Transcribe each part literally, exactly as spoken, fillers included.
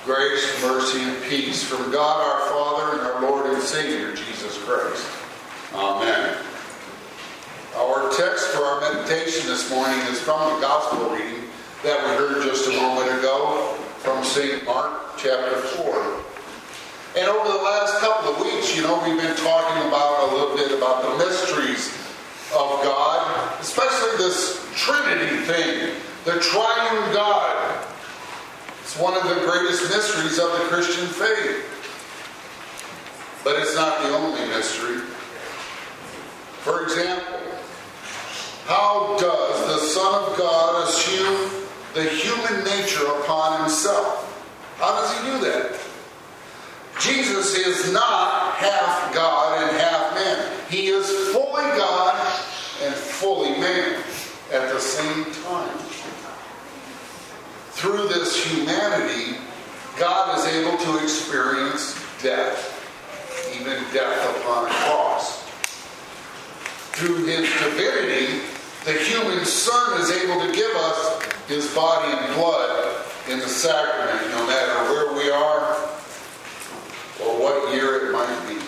Grace, mercy, and peace from God our Father and our Lord and Savior, Jesus Christ. Amen. Our text for our meditation this morning is from the Gospel reading that we heard just a moment ago from Saint Mark, chapter four. And over the last couple of weeks, you know, we've been talking about a little bit about the mysteries of God, especially this Trinity thing, the triune God. It's one of the greatest mysteries of the Christian faith. But it's not the only mystery. For example, how does the Son of God assume the human nature upon himself? How does he do that? Jesus is not half God and half man. He is fully God and fully man at the same time. Through this humanity, God is able to experience death, even death upon a cross. Through his divinity, the human Son is able to give us his body and blood in the sacrament, no matter where we are or what year it might be.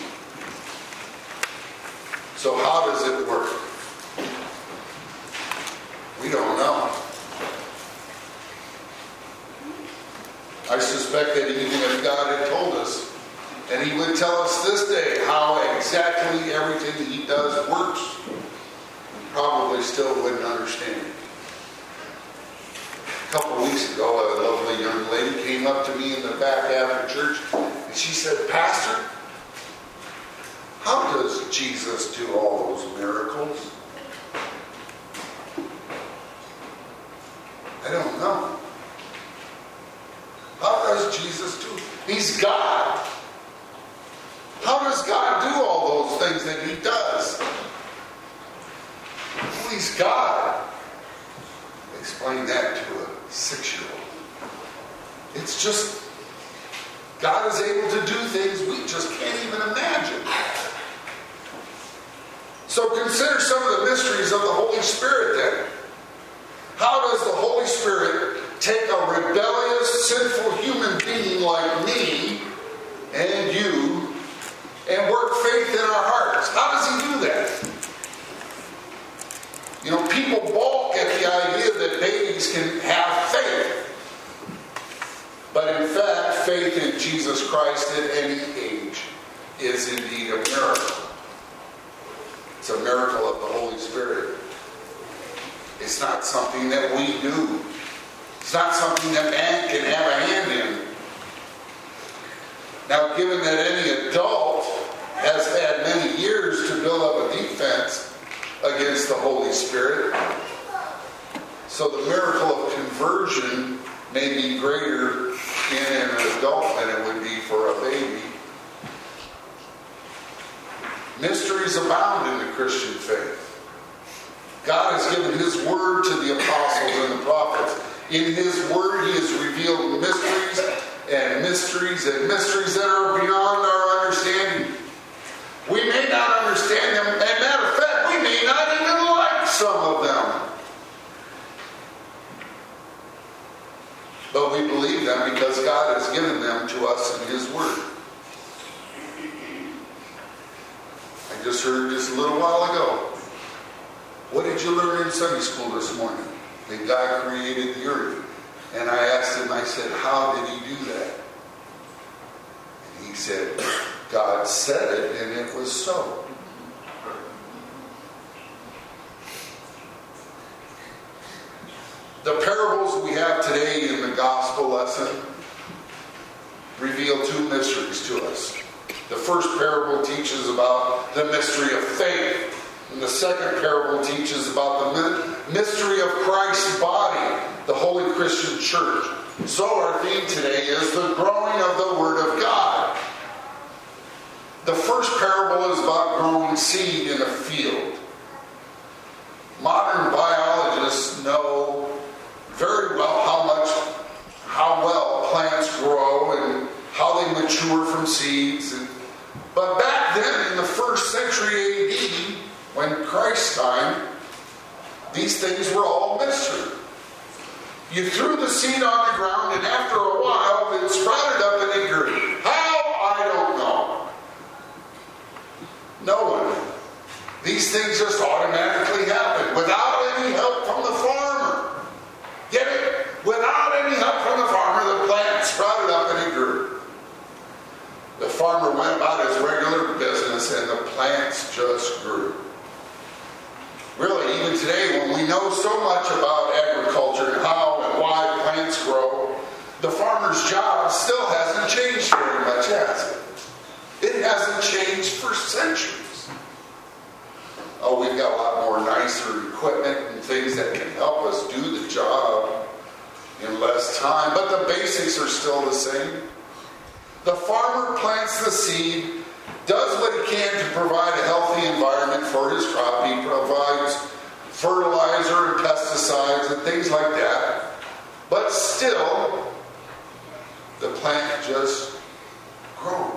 So how does it work? We don't know. I suspect that even if God had told us, and he would tell us this day how exactly everything he does works, we probably still wouldn't understand it. A couple of weeks ago, a lovely young lady came up to me in the back after church, and she said, "Pastor, how does Jesus do all those miracles?" I don't know. How does Jesus do? He's God. How does God do all those things that he does? Well, he's God. Explain that to a six-year-old. It's just, God is able to do things we just can't even imagine. So consider some of the mysteries of the Holy Spirit then. How does the Holy Spirit take a rebellious, sinful human being like me and you and work faith in our hearts? How does he do that? You know, people balk at the idea that babies can have faith. But in fact, faith in Jesus Christ at any age is indeed a miracle. It's a miracle of the Holy Spirit. It's not something that we do. It's not something that man can have a hand in. Now, given that any adult has had many years to build up a defense against the Holy Spirit, so the miracle of conversion may be greater in an adult than it would be for a baby. Mysteries abound in the Christian faith. God has given his word to the apostles and the prophets. In his word, he has revealed mysteries and mysteries and mysteries that are beyond our understanding. We may not understand them. As a matter of fact, we may not even like some of them. But we believe them because God has given them to us in his word. I just heard this a little while ago. What did you learn in Sunday school this morning? That God created the earth. And I asked him, I said, how did he do that? And he said, God said it and it was so. The parables we have today in the gospel lesson reveal two mysteries to us. The first parable teaches about the mystery of faith. And the second parable teaches about the mystery of Christ's body, the Holy Christian Church. So our theme today is the growing of the Word of God. The first parable is about growing seed in a field. Modern biologists know very well how much, how well plants grow and how they mature from seeds. And, but back then in the first century A D, when Christ's time, these things were all mystery. You threw the seed on the ground, and after a while, it sprouted These things just automatically happen without any help from the farmer. Get it? Without any help from the farmer, the plant sprouted up and it grew. The farmer went about his regular business and the plants just grew. Really, even today, when we know so much about agriculture and how and why plants grow, the farmer's job still hasn't changed very much, has it? It hasn't changed for centuries. Oh, we've got a lot more nicer equipment and things that can help us do the job in less time, but the basics are still the same. The farmer plants the seed, does what he can to provide a healthy environment for his crop. He provides fertilizer and pesticides and things like that. But still, the plant just grows.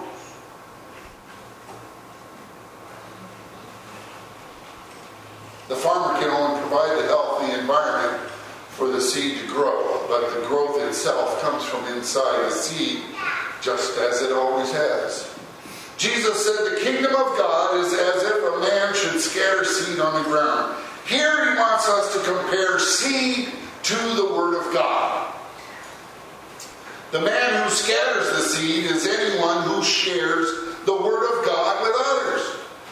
The farmer can only provide the healthy environment for the seed to grow, but the growth itself comes from inside the seed, just as it always has. Jesus said the kingdom of God is as if a man should scatter seed on the ground. Here he wants us to compare seed to the Word of God. The man who scatters the seed is anyone who shares the Word of God with others.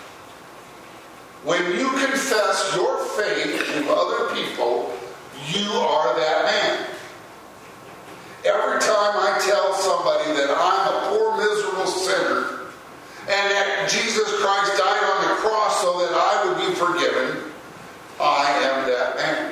When you confess your faith to other people, you are that man. Every time I tell somebody that I'm a poor, miserable sinner, and that Jesus Christ died on the cross so that I would be forgiven, I am that man.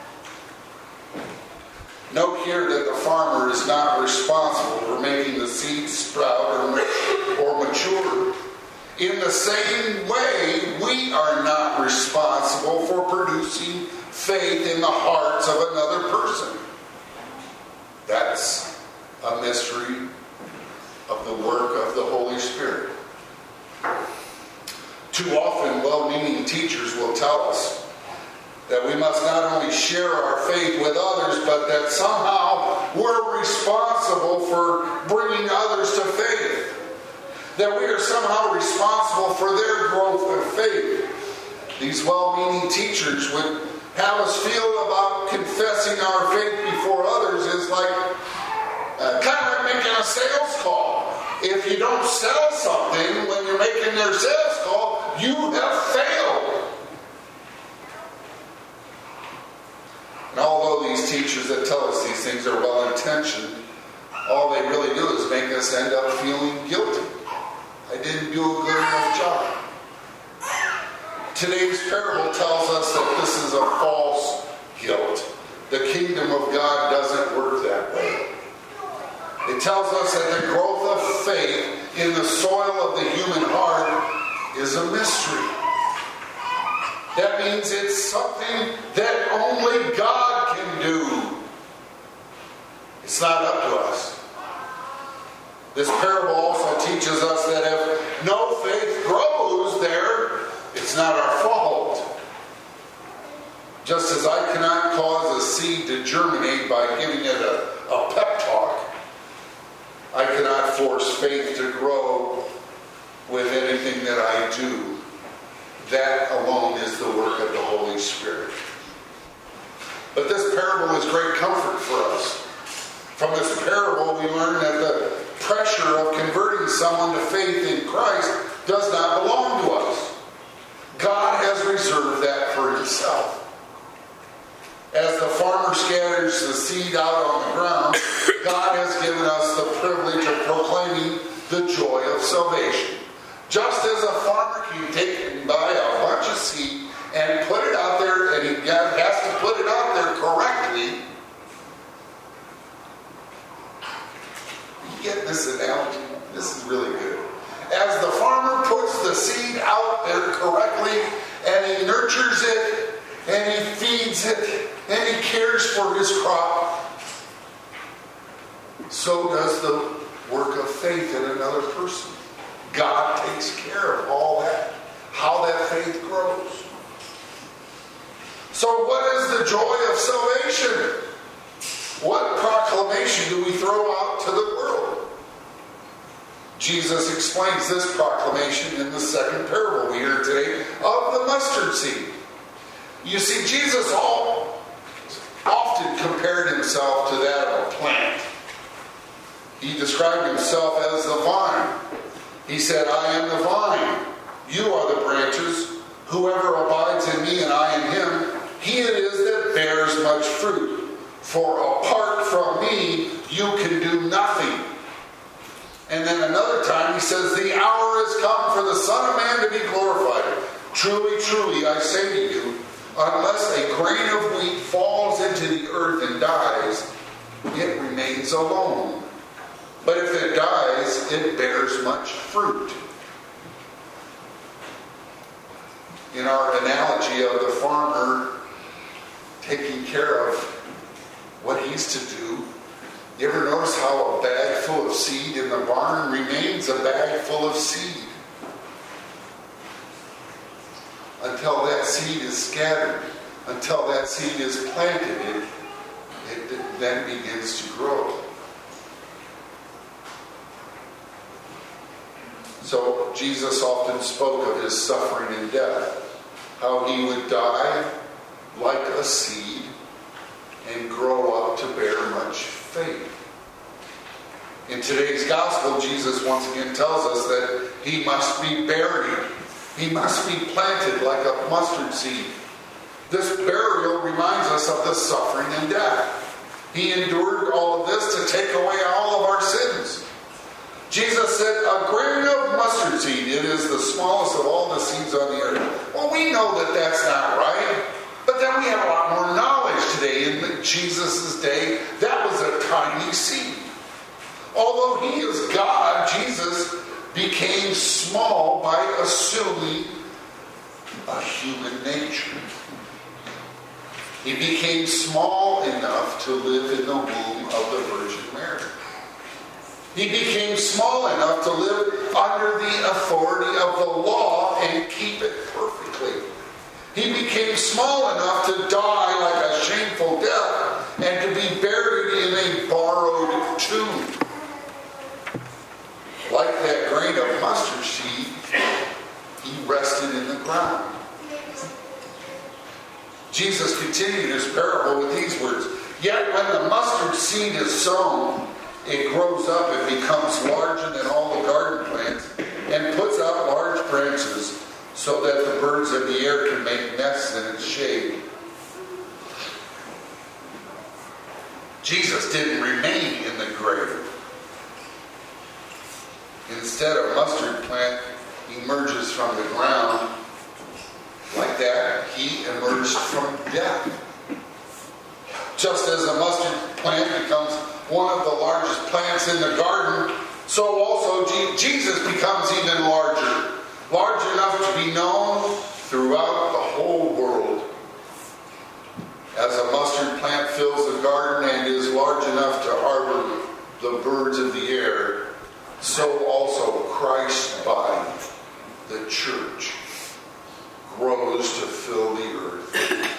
Note here that the farmer is not responsible for making the seed sprout or mature. In the same way, we are not responsible for producing faith in the hearts of another person. That's a mystery of the work of the Holy Spirit. Too often, well-meaning teachers will tell us that we must not only share our faith with others, but that somehow we're responsible for bringing others to faith. That we are somehow responsible for their growth of faith. These well-meaning teachers would have us feel about confessing our faith before others is like uh, kind of like making a sales call. If you don't sell something when you're making their sales call, you have failed. And although these teachers that tell us these things are well-intentioned, all they really do is make us end up feeling guilty. I didn't do a good enough job. Today's parable tells us that this is a false guilt. The kingdom of God doesn't work that way. It tells us that the growth of faith in the soil of the human heart is a mystery. That means it's something that only God can do. It's not up to us. This parable also teaches us that if no faith grows there, it's not our fault. Just as I cannot cause a seed to germinate by giving it a, a pep talk, I cannot force faith to grow with anything that I do. That alone is the work of the Holy Spirit. But this parable is great comfort for us. From this parable, we learn that the pressure of converting someone to faith in Christ does not belong to us. God has reserved that for himself. As the farmer scatters the seed out on the ground, God has given us the privilege of proclaiming the joy of salvation. Just as a farmer can take and buy a bunch of seed and put it out there, and he has to put it out there correctly. You get this analogy? This is really good. As the farmer puts the seed out there correctly, and he nurtures it, and he feeds it, and he cares for his crop, so does the work of faith in another person. God takes care of all that, how that faith grows. So what is the joy of salvation? What proclamation do we throw out to the world? Jesus explains this proclamation in the second parable we hear today of the mustard seed. You see, Jesus all, often compared himself to that of a plant. He described himself as the vine. He said, I am the vine. You are the branches. Whoever abides in me and I in him, he it is that bears much fruit. For apart from me, you can do nothing. And then another time he says, the hour has come for the Son of Man to be glorified. Truly, truly, I say to you, unless a grain of wheat falls into the earth and dies, it remains alone. But if it dies, it bears much fruit. In our analogy of the farmer taking care of what he's to do, you ever notice how a bag full of seed in the barn remains a bag full of seed until that seed is scattered, until that seed is planted, it, it, it then begins to grow. So Jesus often spoke of his suffering and death, how he would die like a seed and grow up to bear much faith. In today's gospel, Jesus once again tells us that he must be buried. He must be planted like a mustard seed. This burial reminds us of the suffering and death. He endured all of this to take away all of our sins. Jesus said, a grain of mustard seed, it is the smallest of all the seeds on the earth. Well, we know that that's not right. But then we have a lot more knowledge today. In Jesus' day, that was a tiny seed. Although he is God, Jesus became small by assuming a human nature. He became small enough to live in the womb of the Virgin Mary. He became small enough to live under the authority of the law and keep it perfectly. He became small enough to die like a shameful death and to be buried in a borrowed tomb. Like that grain of mustard seed, he rested in the ground. Jesus continued his parable with these words, yet when the mustard seed is sown, it grows up and becomes larger than all the garden plants and puts out large branches so that the birds of the air can make nests in its shade. Jesus didn't remain in the grave. Instead, a mustard plant emerges from the ground. Like that, he emerged from death. Just as a mustard plant becomes one of the largest plants in the garden, so also Jesus becomes even larger. Large enough to be known throughout the whole world. As a mustard plant fills the garden and is large enough to harbor the birds of the air, so also Christ's body, the church, grows to fill the earth.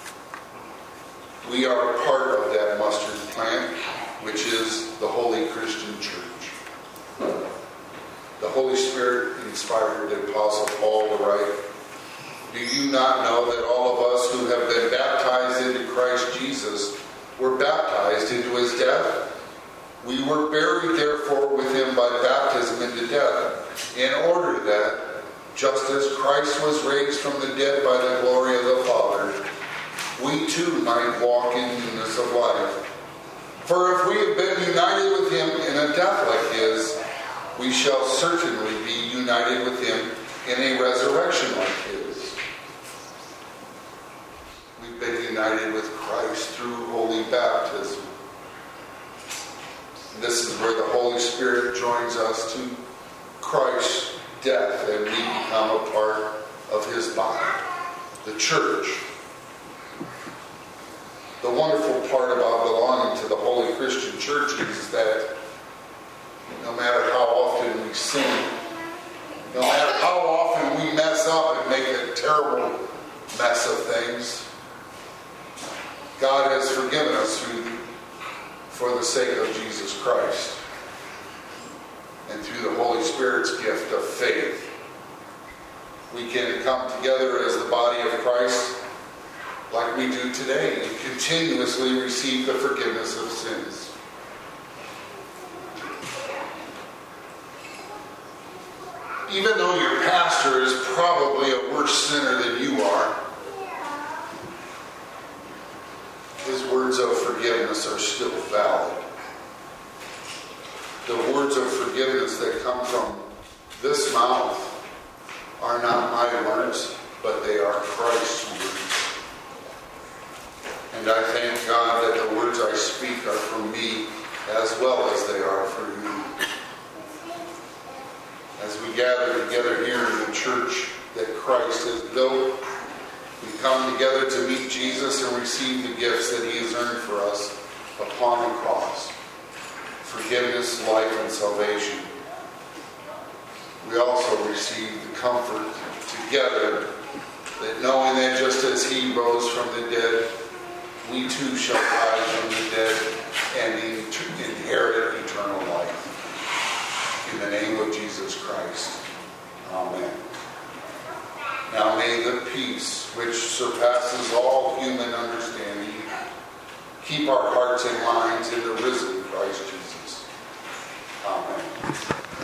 We are a part of that mustard plant, which is the Holy Christian Church. The Holy Spirit inspired the Apostle Paul to write, do you not know that all of us who have been baptized into Christ Jesus were baptized into his death? We were buried therefore with him by baptism into death, in order that, just as Christ was raised from the dead by the glory of the Father, we too might walk in newness of life. For if we have been united with him in a death like his, we shall certainly be united with him in a resurrection like his. We've been united with Christ through holy baptism. This is where the Holy Spirit joins us to Christ's death, and we become a part of his body, the church. The wonderful part about belonging to the Holy Christian Church is that no matter how often we sin, no matter how often we mess up and make a terrible mess of things, God has forgiven us through, for the sake of Jesus Christ. And through the Holy Spirit's gift of faith, we can come together as the body of Christ like we do today and continuously receive the forgiveness of sins. Even though your pastor is probably a worse sinner than you are, his words of forgiveness are still valid. The words of forgiveness that come from this mouth are not my words, but they are Christ's words. And I thank God that the words I speak are for me as well as they are for you. As we gather together here in the church that Christ has built, we come together to meet Jesus and receive the gifts that he has earned for us upon the cross. Forgiveness, life, and salvation. We also receive the comfort together that knowing that just as he rose from the dead, we too shall rise from the dead and inherit eternal life. In the name of Jesus Christ. Amen. Now may the peace which surpasses all human understanding keep our hearts and minds in the risen Christ Jesus.